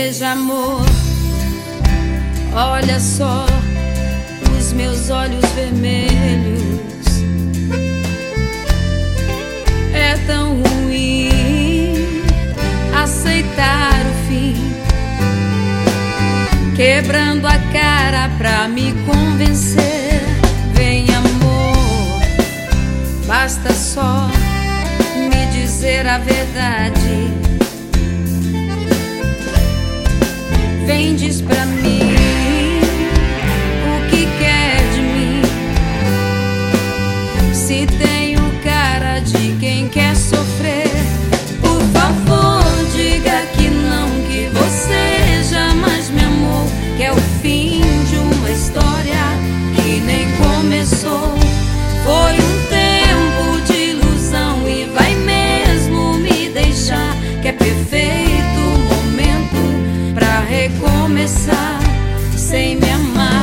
Veja, amor, olha só os meus olhos vermelhos. É tão ruim aceitar o fim, quebrando a cara pra me convencer. Vem, amor, basta só me dizer a verdade. Vem, diz pra mim o que quer de mim. Se tenho cara de quem quer sofrer, por favor, diga que não, que você jamais me amou, que é o fim de uma história que nem começou. Foi um tempo de ilusão e vai mesmo me deixar, que é perfeito momento pra recomeçar sem me amar.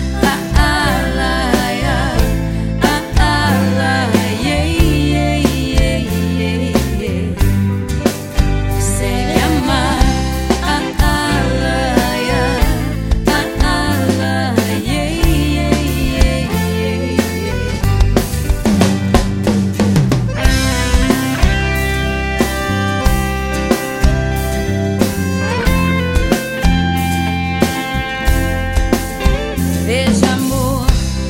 Veja, amor,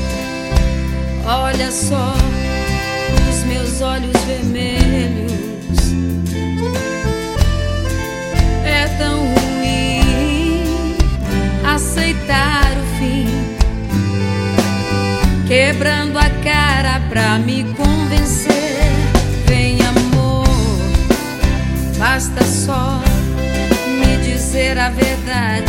olha só os meus olhos vermelhos. É tão ruim aceitar o fim, quebrando a cara pra me convencer. Vem, amor, basta só me dizer a verdade.